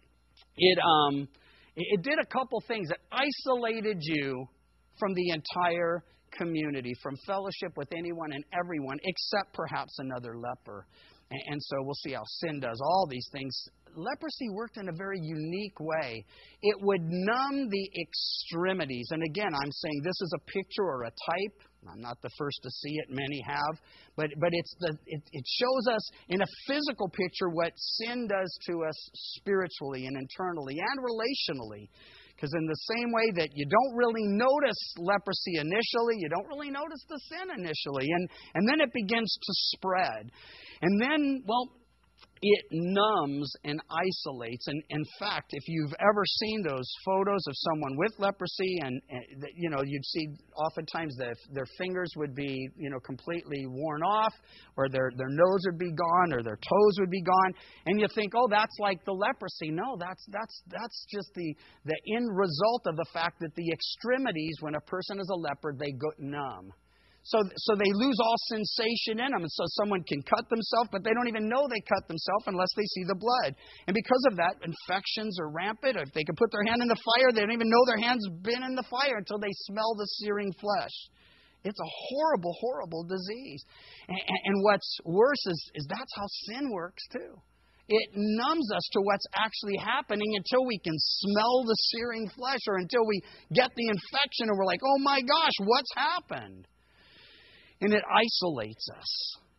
It did a couple things. It isolated you from the entire community, from fellowship with anyone and everyone, except perhaps another leper. And so we'll see how sin does all these things. Leprosy worked in a very unique way. It would numb the extremities. And again, I'm saying this is a picture or a type. I'm not the first to see it. Many have. But it shows us in a physical picture what sin does to us spiritually and internally and relationally. Because in the same way that you don't really notice leprosy initially, you don't really notice the sin initially. And then it begins to spread. And then, well, it numbs and isolates. And in fact, if you've ever seen those photos of someone with leprosy, and you'd see oftentimes their fingers would be, completely worn off, or their nose would be gone, or their toes would be gone, and you think, oh, that's like the leprosy. No, that's just the end result of the fact that the extremities, when a person is a leper, they go numb. So they lose all sensation in them. And so someone can cut themselves, but they don't even know they cut themselves unless they see the blood. And because of that, infections are rampant. If they can put their hand in the fire, they don't even know their hand's been in the fire until they smell the searing flesh. It's a horrible, horrible disease. And what's worse is that's how sin works too. It numbs us to what's actually happening until we can smell the searing flesh, or until we get the infection and we're like, oh my gosh, what's happened? And it isolates us.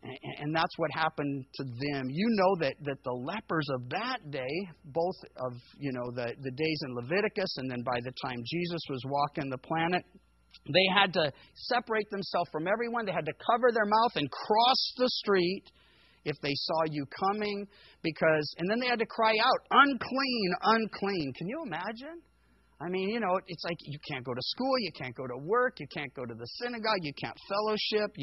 And that's what happened to them. You know that the lepers of that day, both of, the days in Leviticus and then by the time Jesus was walking the planet, they had to separate themselves from everyone. They had to cover their mouth and cross the street if they saw you coming, and then they had to cry out, "Unclean, unclean." Can you imagine? I mean, it's like you can't go to school, you can't go to work, you can't go to the synagogue, you can't fellowship.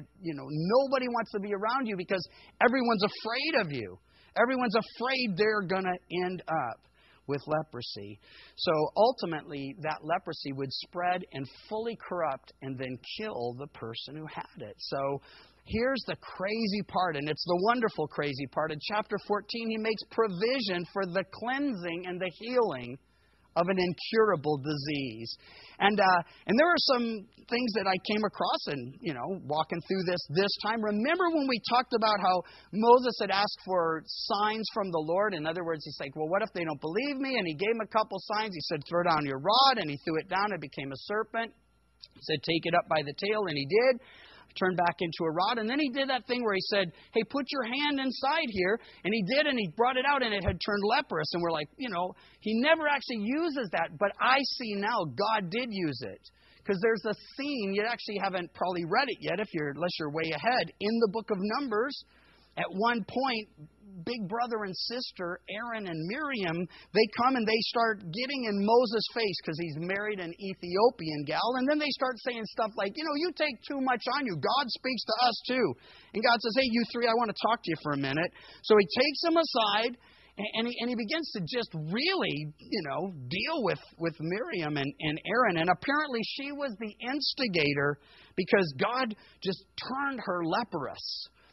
Nobody wants to be around you because everyone's afraid of you. Everyone's afraid they're going to end up with leprosy. So ultimately, that leprosy would spread and fully corrupt and then kill the person who had it. So here's the crazy part, and it's the wonderful crazy part. In chapter 14, he makes provision for the cleansing and the healing of an incurable disease. And there are some things that I came across and, walking through this time. Remember when we talked about how Moses had asked for signs from the Lord? In other words, he's like, well, what if they don't believe me? And he gave him a couple signs. He said, throw down your rod. And he threw it down. It became a serpent. He said, take it up by the tail. And he did. Turned back into a rod. And then he did that thing where he said, hey, put your hand inside here. And he did, and he brought it out, and it had turned leprous. And we're like, he never actually uses that. But I see now God did use it. Because there's a scene, you actually haven't probably read it yet, unless you're way ahead, in the book of Numbers. At one point, big brother and sister, Aaron and Miriam, they come and they start getting in Moses' face because he's married an Ethiopian gal. And then they start saying stuff like, you take too much on you. God speaks to us too. And God says, hey, you three, I want to talk to you for a minute. So he takes them aside and he begins to just really, deal with Miriam and Aaron. And apparently she was the instigator because God just turned her leprous.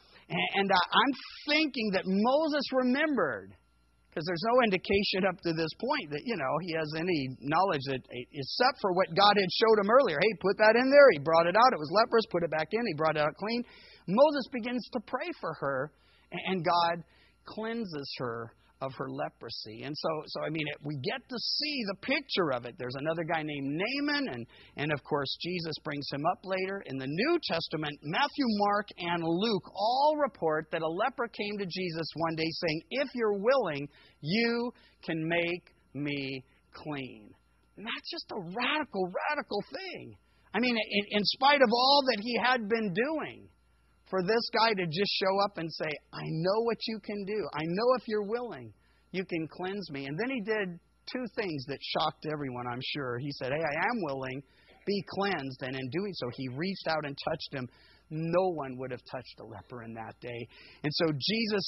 And I'm thinking that Moses remembered, because there's no indication up to this point that, he has any knowledge that, except for what God had showed him earlier. Hey, put that in there. He brought it out. It was leprous. Put it back in. He brought it out clean. Moses begins to pray for her, and God cleanses her of her leprosy. And so we get to see the picture of it. There's another guy named Naaman, and of course, Jesus brings him up later. In the New Testament, Matthew, Mark, and Luke all report that a leper came to Jesus one day saying, if you're willing, you can make me clean. And that's just a radical thing. I mean, in spite of all that he had been doing, for this guy to just show up and say, I know what you can do. I know if you're willing, you can cleanse me. And then he did two things that shocked everyone, I'm sure. He said, hey, I am willing, be cleansed. And in doing so, he reached out and touched him. No one would have touched a leper in that day. And so Jesus,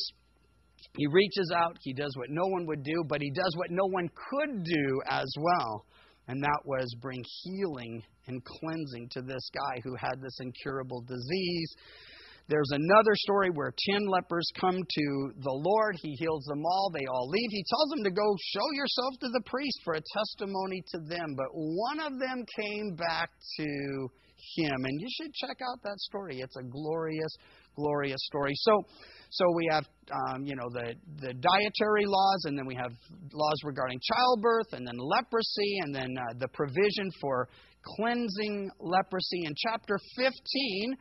he reaches out. He does what no one would do, but he does what no one could do as well. And that was bring healing and cleansing to this guy who had this incurable disease. There's another story where 10 lepers come to the Lord. He heals them all. They all leave. He tells them to go show yourself to the priest for a testimony to them. But one of them came back to him. And you should check out that story. It's a glorious story. So we have, the dietary laws, and then we have laws regarding childbirth, and then leprosy, and then the provision for cleansing leprosy. In chapter 15,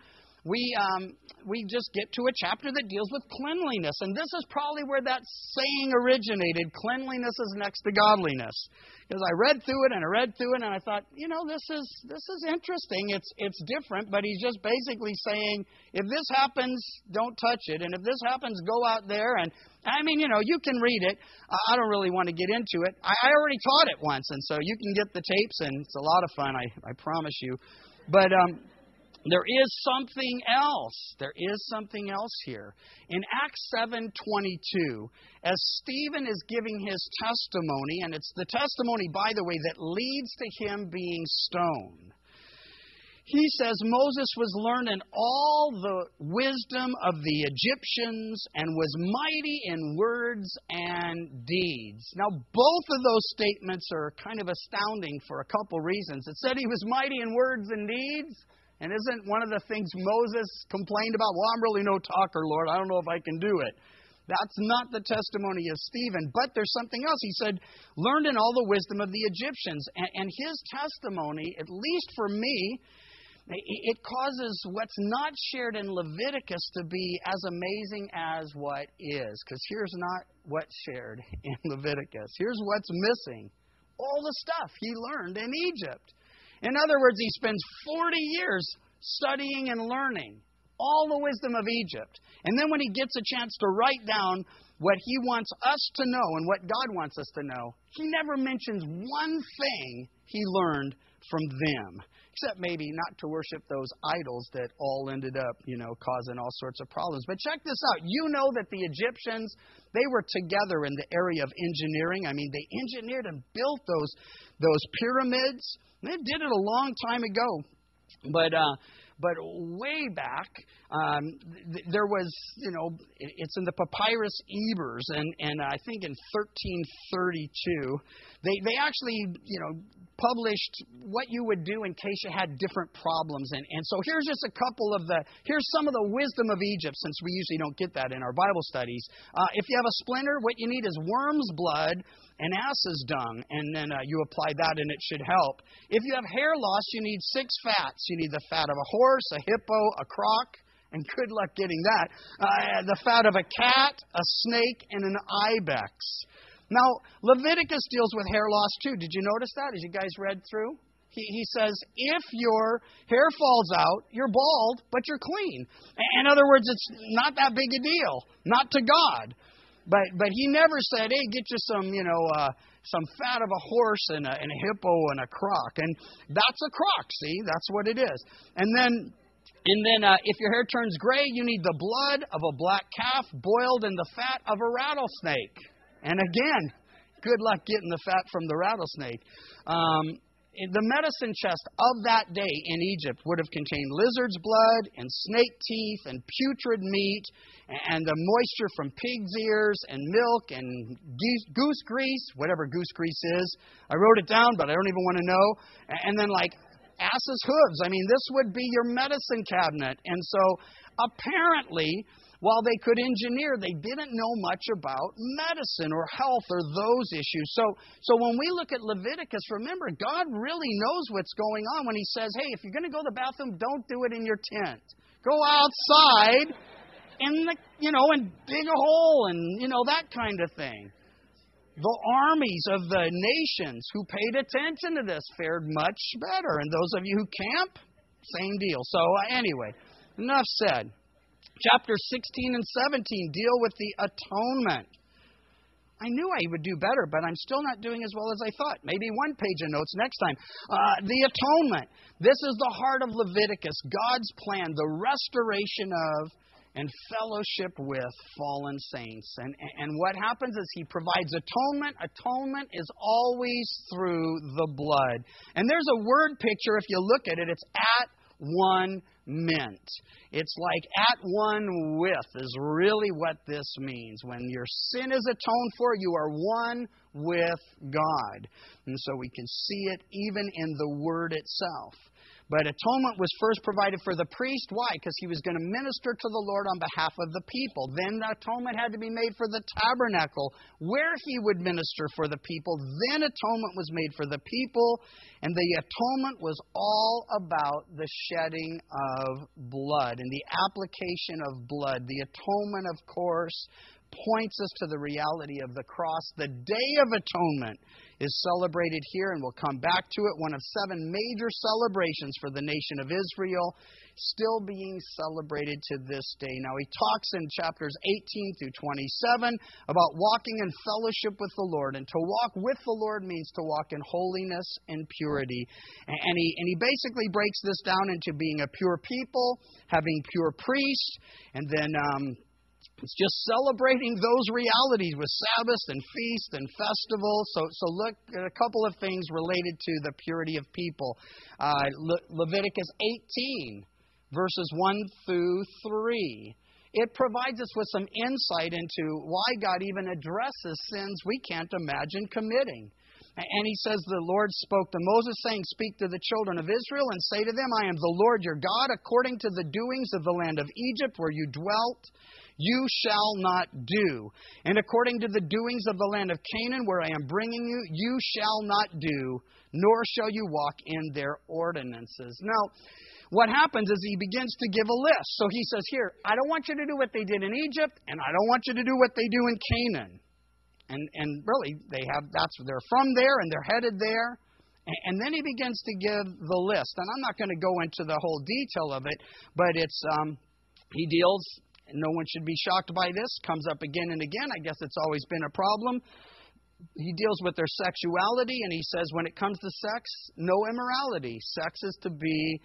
we just get to a chapter that deals with cleanliness. And this is probably where that saying originated, cleanliness is next to godliness. Because I read through it and I thought, this is interesting. It's different, but he's just basically saying, if this happens, don't touch it. And if this happens, go out there. And you can read it. I don't really want to get into it. I already taught it once, and so you can get the tapes, and it's a lot of fun, I promise you. But there is something else. There is something else here. In Acts 7:22, as Stephen is giving his testimony, and it's the testimony, by the way, that leads to him being stoned. He says Moses was learned in all the wisdom of the Egyptians and was mighty in words and deeds. Now, both of those statements are kind of astounding for a couple reasons. It said he was mighty in words and deeds. And isn't one of the things Moses complained about? Well, I'm really no talker, Lord. I don't know if I can do it. That's not the testimony of Stephen. But there's something else. He said, learned in all the wisdom of the Egyptians. And his testimony, at least for me, It causes what's not shared in Leviticus to be as amazing as what is. Because here's not what's shared in Leviticus. Here's what's missing. All the stuff he learned in Egypt. In other words, he spends 40 years studying and learning all the wisdom of Egypt. And then when he gets a chance to write down what he wants us to know and what God wants us to know, he never mentions one thing he learned from them. Except maybe not to worship those idols that all ended up, causing all sorts of problems. But check this out. You know that the Egyptians, they were together in the area of engineering. I mean, they engineered and built those pyramids. They did it a long time ago. But way back, there was, it's in the Papyrus Ebers, and I think in 1332, they actually, published what you would do in case you had different problems. And so here's just here's some of the wisdom of Egypt, since we usually don't get that in our Bible studies. If you have a splinter, what you need is worm's blood and ass's dung, and then you apply that and it should help. If you have hair loss, you need 6 fats. You need the fat of a horse, a hippo, a croc, and good luck getting that. The fat of a cat, a snake, and an ibex. Now, Leviticus deals with hair loss too. Did you notice that as you guys read through? He says, if your hair falls out, you're bald, but you're clean. In other words, it's not that big a deal. Not to God. But he never said, hey, get you some fat of a horse and a hippo and a croc. And that's a croc, see? That's what it is. And then if your hair turns gray, you need the blood of a black calf boiled in the fat of a rattlesnake. And again, good luck getting the fat from the rattlesnake. The medicine chest of that day in Egypt would have contained lizard's blood and snake teeth and putrid meat and the moisture from pig's ears and milk and goose grease, whatever goose grease is. I wrote it down, but I don't even want to know. And then ass's hooves. I mean, this would be your medicine cabinet. And so apparently, while they could engineer, they didn't know much about medicine or health or those issues. So when we look at Leviticus, remember, God really knows what's going on when he says, hey, if you're going to go to the bathroom, don't do it in your tent. Go outside and dig a hole and, that kind of thing. The armies of the nations who paid attention to this fared much better. And those of you who camp, same deal. So anyway, enough said. Chapters 16 and 17 deal with the atonement. I knew I would do better, but I'm still not doing as well as I thought. Maybe one page of notes next time. The atonement. This is the heart of Leviticus, God's plan, the restoration of and fellowship with fallen saints. And what happens is he provides atonement. Atonement is always through the blood. And there's a word picture, if you look at it, it's at one meant. It's like at one with is really what this means. When your sin is atoned for, you are one with God. And so we can see it even in the word itself. But atonement was first provided for the priest. Why? Because he was going to minister to the Lord on behalf of the people. Then the atonement had to be made for the tabernacle, where he would minister for the people. Then atonement was made for the people. And the atonement was all about the shedding of blood and the application of blood. The atonement, of course, points us to the reality of the cross. The Day of Atonement is celebrated here, and we'll come back to it. One of 7 major celebrations for the nation of Israel, still being celebrated to this day. Now, he talks in chapters 18 through 27 about walking in fellowship with the Lord. And to walk with the Lord means to walk in holiness and purity. And he basically breaks this down into being a pure people, having pure priests, and then it's just celebrating those realities with Sabbath and feast and festival. So look at a couple of things related to the purity of people. Leviticus 18, verses 1 through 3. It provides us with some insight into why God even addresses sins we can't imagine committing. And he says, the Lord spoke to Moses, saying, speak to the children of Israel and say to them, I am the Lord your God, according to the doings of the land of Egypt where you dwelt. you shall not do. And according to the doings of the land of Canaan, where I am bringing you, you shall not do, nor shall you walk in their ordinances. Now, what happens is he begins to give a list. So he says here, I don't want you to do what they did in Egypt, and I don't want you to do what they do in Canaan. And really, they're from there, and they're headed there. And then he begins to give the list. And I'm not going to go into the whole detail of it, but he deals, and no one should be shocked by this, comes up again and again. I guess it's always been a problem. He deals with their sexuality, and he says when it comes to sex, no immorality. Sex is to be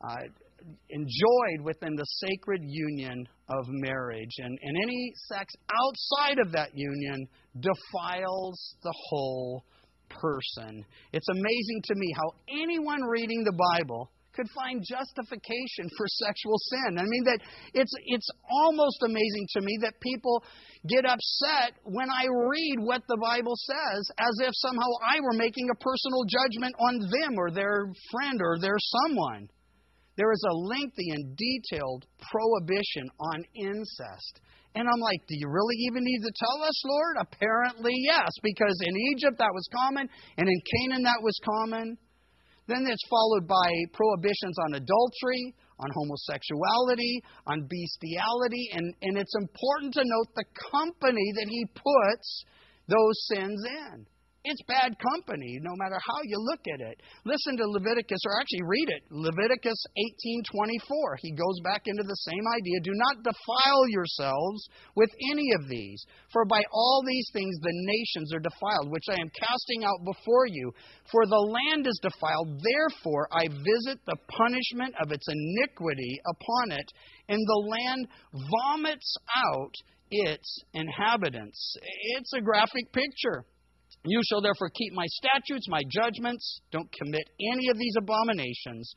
enjoyed within the sacred union of marriage. And any sex outside of that union defiles the whole person. It's amazing to me how anyone reading the Bible could find justification for sexual sin. I mean, that it's almost amazing to me that people get upset when I read what the Bible says, as if somehow I were making a personal judgment on them or their friend or their someone. There is a lengthy and detailed prohibition on incest. And I'm like, do you really even need to tell us, Lord? Apparently, yes, because in Egypt that was common, and in Canaan that was common. Then it's followed by prohibitions on adultery, on homosexuality, on bestiality, and it's important to note the company that he puts those sins in. It's bad company, no matter how you look at it. Listen to Leviticus, or actually read it, Leviticus 18:24. He goes back into the same idea. Do not defile yourselves with any of these, for by all these things the nations are defiled, which I am casting out before you. For the land is defiled, therefore I visit the punishment of its iniquity upon it, and the land vomits out its inhabitants. It's a graphic picture. You shall therefore keep my statutes, my judgments. Don't commit any of these abominations.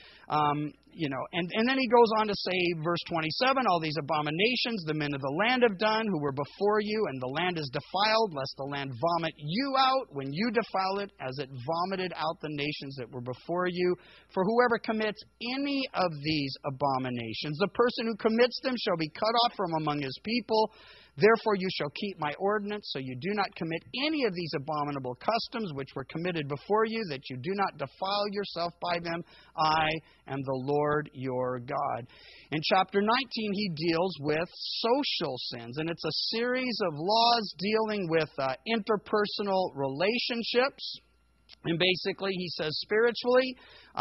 And then he goes on to say, verse 27, all these abominations the men of the land have done who were before you, and the land is defiled, lest the land vomit you out when you defile it, as it vomited out the nations that were before you. For whoever commits any of these abominations, the person who commits them shall be cut off from among his people. Therefore you shall keep my ordinance, so you do not commit any of these abominable customs which were committed before you, that you do not defile yourself by them. I am the Lord your God. In chapter 19, he deals with social sins, and it's a series of laws dealing with interpersonal relationships. And basically, he says spiritually,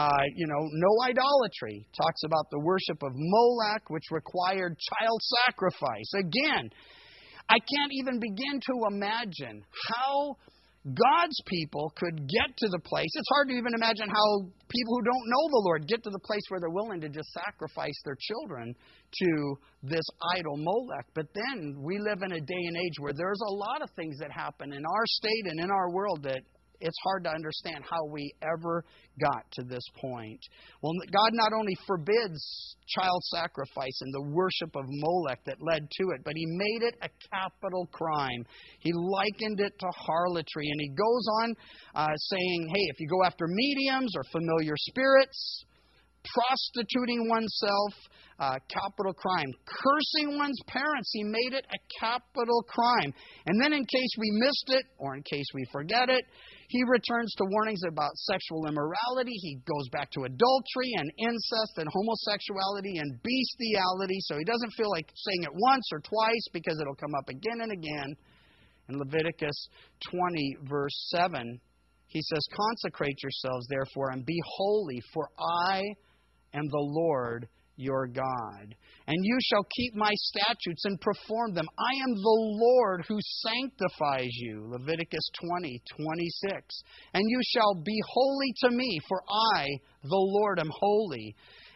no idolatry. Talks about the worship of Molech, which required child sacrifice. Again, I can't even begin to imagine how God's people could get to the place. It's hard to even imagine how people who don't know the Lord get to the place where they're willing to just sacrifice their children to this idol Molech. But then we live in a day and age where there's a lot of things that happen in our state and in our world that it's hard to understand how we ever got to this point. Well, God not only forbids child sacrifice and the worship of Molech that led to it, but he made it a capital crime. He likened it to harlotry, and he goes on saying, hey, if you go after mediums or familiar spirits, prostituting oneself, capital crime. Cursing one's parents, he made it a capital crime. And then in case we missed it, or in case we forget it, he returns to warnings about sexual immorality. He goes back to adultery and incest and homosexuality and bestiality. So he doesn't feel like saying it once or twice because it'll come up again and again. In Leviticus 20, verse 7, he says, consecrate yourselves, therefore, and be holy, for I am the Lord your God. And you shall keep my statutes and perform them. I am the Lord who sanctifies you. Leviticus 20:26. And you shall be holy to me, for I, the Lord, am holy.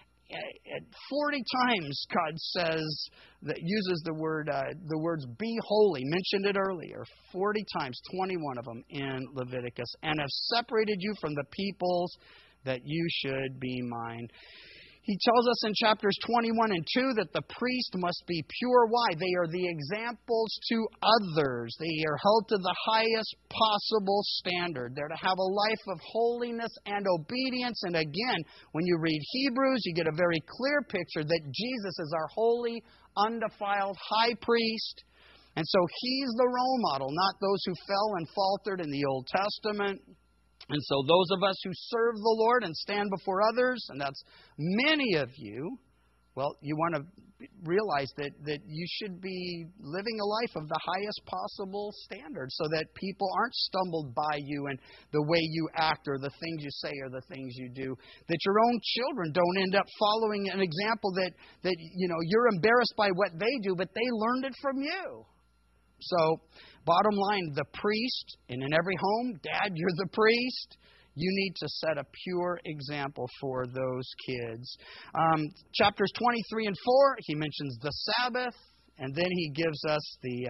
40 times God says, that uses the words be holy, mentioned it earlier, 40 times, 21 of them in Leviticus, and have separated you from the peoples that you should be mine. He tells us in chapters 21 and 2 that the priest must be pure. Why? They are the examples to others. They are held to the highest possible standard. They're to have a life of holiness and obedience. And again, when you read Hebrews, you get a very clear picture that Jesus is our holy, undefiled high priest. And so He's the role model, not those who fell and faltered in the Old Testament. And so those of us who serve the Lord and stand before others, and that's many of you, well, you want to realize that you should be living a life of the highest possible standard so that people aren't stumbled by you and the way you act or the things you say or the things you do. That your own children don't end up following an example that you're embarrassed by what they do, but they learned it from you. So, bottom line, the priest, and in every home, Dad, you're the priest. You need to set a pure example for those kids. Chapters 23 and 4, he mentions the Sabbath, and then he gives us the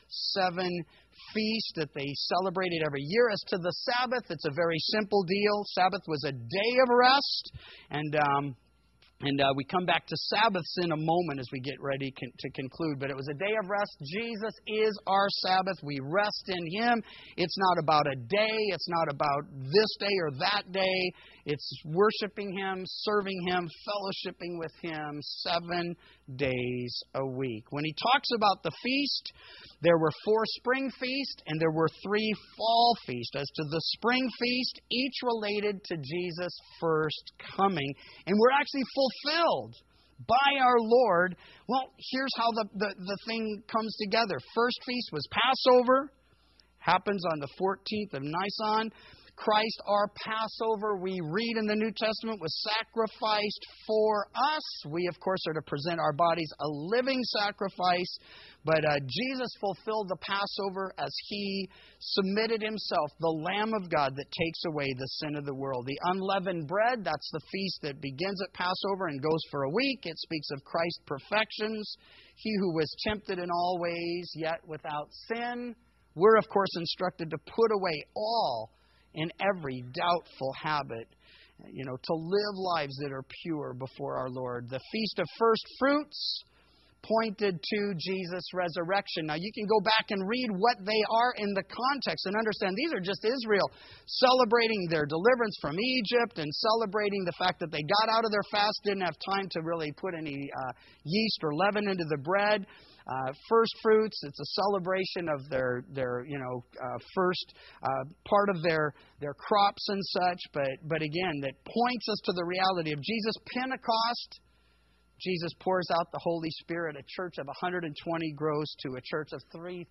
7 feasts that they celebrated every year. As to the Sabbath, it's a very simple deal. Sabbath was a day of rest, and we come back to Sabbaths in a moment as we get ready to conclude. But it was a day of rest. Jesus is our Sabbath. We rest in Him. It's not about a day. It's not about this day or that day. It's worshiping Him, serving Him, fellowshipping with Him 7 days a week. When he talks about the feast, there were 4 spring feasts and there were 3 fall feasts. As to the spring feast, each related to Jesus' first coming. And we're actually fulfilled by our Lord. Well, here's how the thing comes together. First feast was Passover. Happens on the 14th of Nisan. Christ, our Passover, we read in the New Testament, was sacrificed for us. We, of course, are to present our bodies a living sacrifice. But Jesus fulfilled the Passover as He submitted Himself, the Lamb of God that takes away the sin of the world. The unleavened bread, that's the feast that begins at Passover and goes for a week. It speaks of Christ's perfections. He who was tempted in all ways, yet without sin. We're, of course, instructed to put away all in every doubtful habit, to live lives that are pure before our Lord. The Feast of First Fruits pointed to Jesus' resurrection. Now, you can go back and read what they are in the context and understand these are just Israel celebrating their deliverance from Egypt and celebrating the fact that they got out of their fast, didn't have time to really put any yeast or leaven into the bread. First fruits, it's a celebration of their first part of their crops and such. But again, that points us to the reality of Jesus' Pentecost. Jesus pours out the Holy Spirit. A church of 120 grows to a church of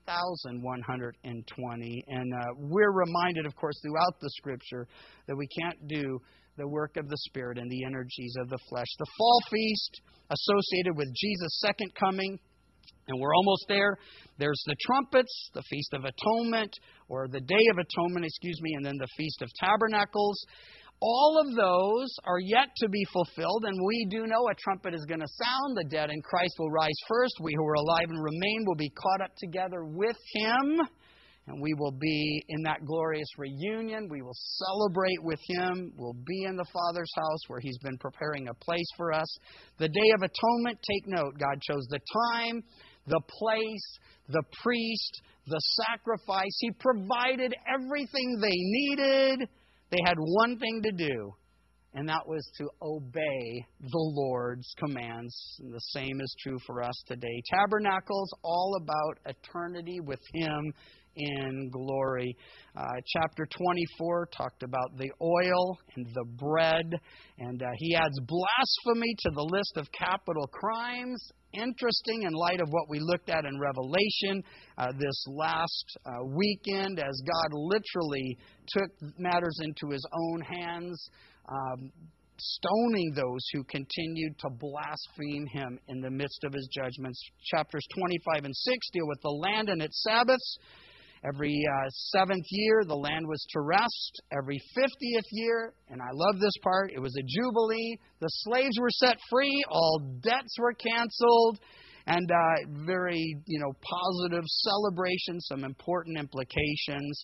3,120. And we're reminded, of course, throughout the Scripture that we can't do the work of the Spirit and the energies of the flesh. The fall feast associated with Jesus' second coming. And we're almost there. There's the trumpets, the Feast of Atonement, or the Day of Atonement, and then the Feast of Tabernacles. All of those are yet to be fulfilled, and we do know a trumpet is going to sound. The dead in Christ will rise first. We who are alive and remain will be caught up together with Him, and we will be in that glorious reunion. We will celebrate with Him. We'll be in the Father's house where He's been preparing a place for us. The Day of Atonement, take note, God chose the time, the place, the priest, the sacrifice. He provided everything they needed. They had one thing to do, and that was to obey the Lord's commands. And the same is true for us today. Tabernacles, all about eternity with Him in glory. Chapter 24 talked about the oil and the bread, and he adds blasphemy to the list of capital crimes. Interesting in light of what we looked at in Revelation this last weekend, as God literally took matters into His own hands, stoning those who continued to blaspheme Him in the midst of His judgments. Chapters 25 and 6 deal with the land and its Sabbaths. Every 7th year, the land was to rest. Every 50th year, and I love this part, it was a jubilee. The slaves were set free. All debts were canceled. and very, positive celebration, some important implications.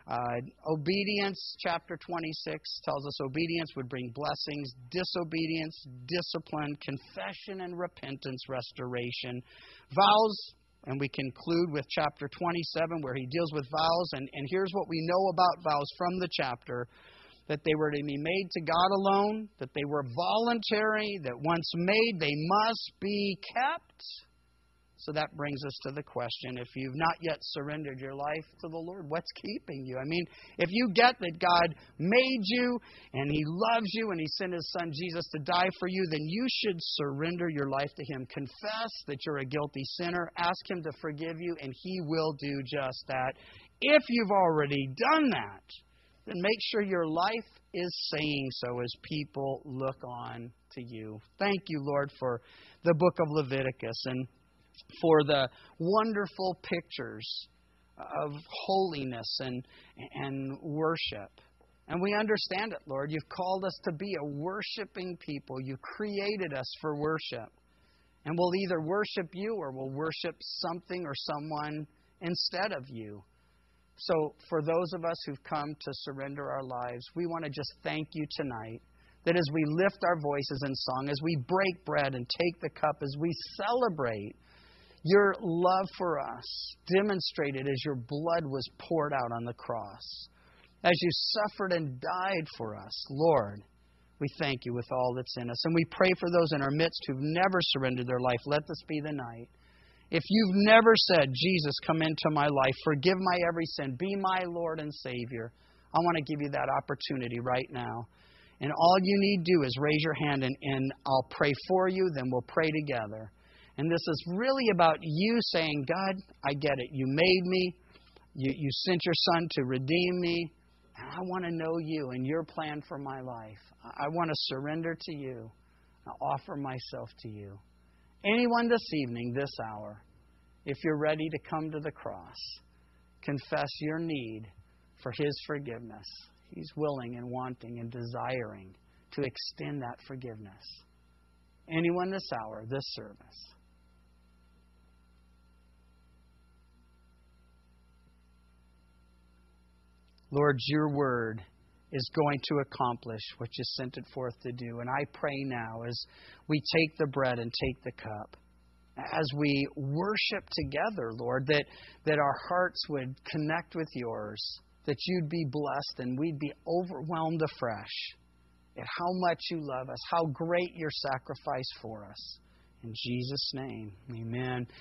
Obedience, chapter 26 tells us obedience would bring blessings, disobedience, discipline, confession and repentance, restoration. Vows, and we conclude with chapter 27 where he deals with vows, and here's what we know about vows from the chapter: that they were to be made to God alone, that they were voluntary, that once made they must be kept. So that brings us to the question, if you've not yet surrendered your life to the Lord, what's keeping you? I mean, if you get that God made you and He loves you and He sent His Son Jesus to die for you, then you should surrender your life to Him. Confess that you're a guilty sinner. Ask Him to forgive you, and He will do just that. If you've already done that, then make sure your life is saying so as people look on to you. Thank you, Lord, for the book of Leviticus and for the wonderful pictures of holiness and worship. And we understand it, Lord. You've called us to be a worshiping people. You created us for worship. And we'll either worship you or we'll worship something or someone instead of you. So for those of us who've come to surrender our lives, we want to just thank you tonight that as we lift our voices in song, as we break bread and take the cup, as we celebrate your love for us, demonstrated as your blood was poured out on the cross, as you suffered and died for us, Lord, we thank you with all that's in us. And we pray for those in our midst who've never surrendered their life. Let this be the night. If you've never said, Jesus, come into my life, forgive my every sin, be my Lord and Savior, I want to give you that opportunity right now. And all you need to do is raise your hand and I'll pray for you, then we'll pray together. And this is really about you saying, God, I get it. You made me. You sent your Son to redeem me. And I want to know you and your plan for my life. I want to surrender to you. I offer myself to you. Anyone this evening, this hour, if you're ready to come to the cross, confess your need for His forgiveness. He's willing and wanting and desiring to extend that forgiveness. Anyone this hour, this service. Lord, your word is going to accomplish what you sent it forth to do. And I pray now as we take the bread and take the cup, as we worship together, Lord, that our hearts would connect with yours, that you'd be blessed and we'd be overwhelmed afresh at how much you love us, how great your sacrifice for us. In Jesus' name, amen.